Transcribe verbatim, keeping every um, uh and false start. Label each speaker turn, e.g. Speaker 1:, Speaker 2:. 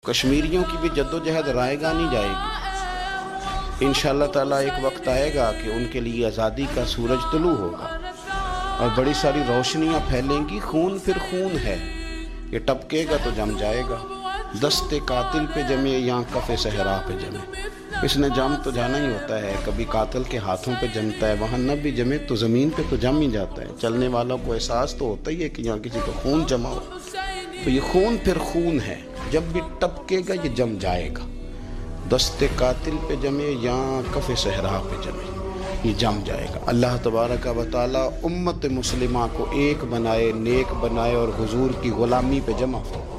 Speaker 1: कश्मीरियों की भी जद्दोजहद रायगा नहीं जाएगी। इंशाअल्लाह ताला एक वक्त आएगा कि उनके लिए आज़ादी का सूरज तुलू होगा और बड़ी सारी रोशनियां फैलेंगी। खून फिर खून है, ये टपकेगा तो जम जाएगा। दस्ते कातिल पे जमे या कफ़े सहरा पे जमे, इसने जम तो जाना ही होता है। कभी कातिल के हाथों पे जमता है, वहाँ न भी जमे तो ज़मीन पे तो जम ही जाता है। चलने वालों को एहसास तो होता ही है कि यहाँ किसी का खून जमा हो। तो ये खून फिर खून है, जब भी टपकेगा ये जम जाएगा। दस्ते कातिल पे जमे या कफ़े सहरा पे जमे, ये जम जाएगा। अल्लाह तबारक व तआला उम्मत मुस्लिमा को एक बनाए, नेक बनाए और हुजूर की ग़ुलामी पे जमा हो।